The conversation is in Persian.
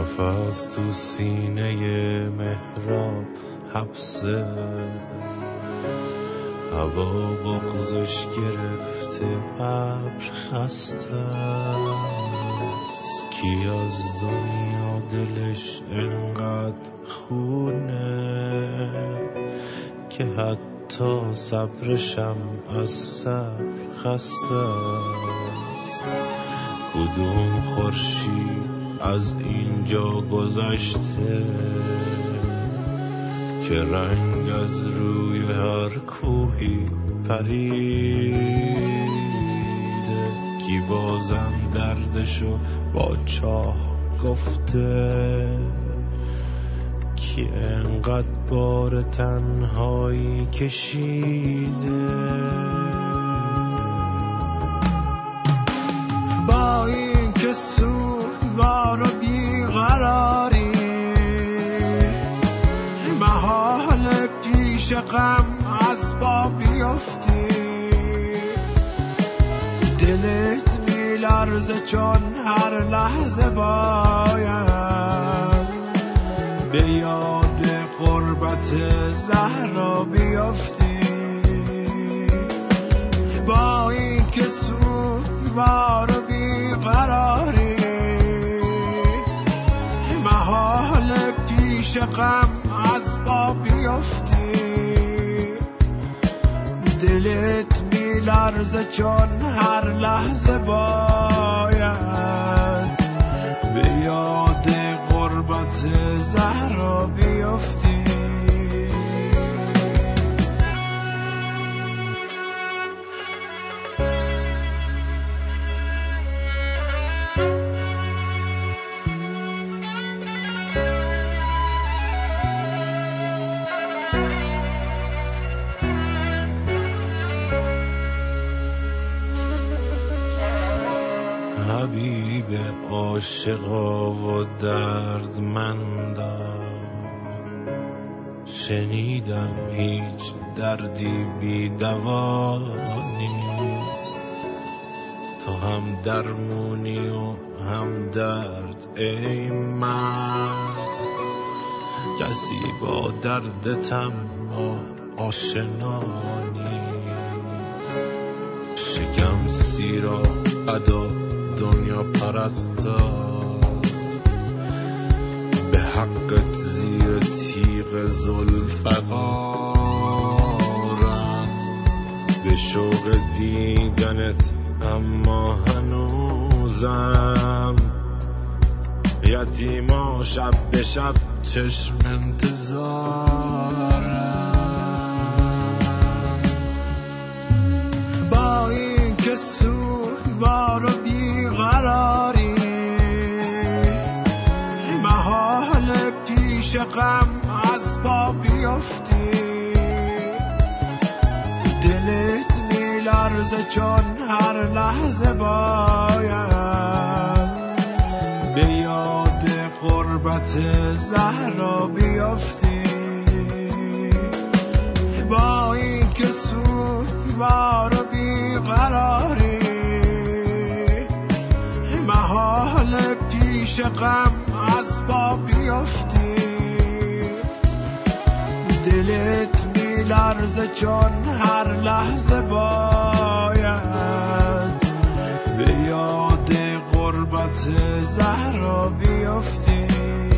نفس تو سینه محراب حبسه، هوا بغزش گرفته، ابر خسته است. کی از دنیا دلش انقدر خونه که حتی صبرشم از صبر خسته است. کدوم خورشید از اینجا گذشته که رنگ از روی هر کوهی پریده؟ کی بازم دردشو با چاه گفته؟ کی انقدر بار تنهایی کشیده؟ با این که سوگوار و بیقراری، محال پیش غم از پا بیفتی. دلت میلرزه چون هر لحظه باید به یاد غربت زهرا بیفتی. با این که سوگوار و بیقراری، محال پیش غم از پا بیفتی. دلت میلرزه چون هر لحظه باید به یاد غربت زهرا بیفتی. حبیب عاشقا و دردمندا، شنیدم هیچ دردی بی دوا نیست. تو هم درمونی و هم درد ای مرد، کسی با دردتم آشنا نیست. شکم سیرا ادا دنیا پرستا، به حقت زیر تیغ زلفقارم. به شوق دیدنت اما هنوزم یتیما شب به شب چشم انتظارم. با این که سوگوار و بیقراری، محال پیش غم از پا بیفتی. دلت میلرزه چون هر لحظه باید به یاد غربت زهرا بیفتی. با این که سوگوار و بیقراری، محال پیش غم از پا بیفتی. دلت میلرزه چون هر لحظه باید به یاد غربت زهرا بیفتی.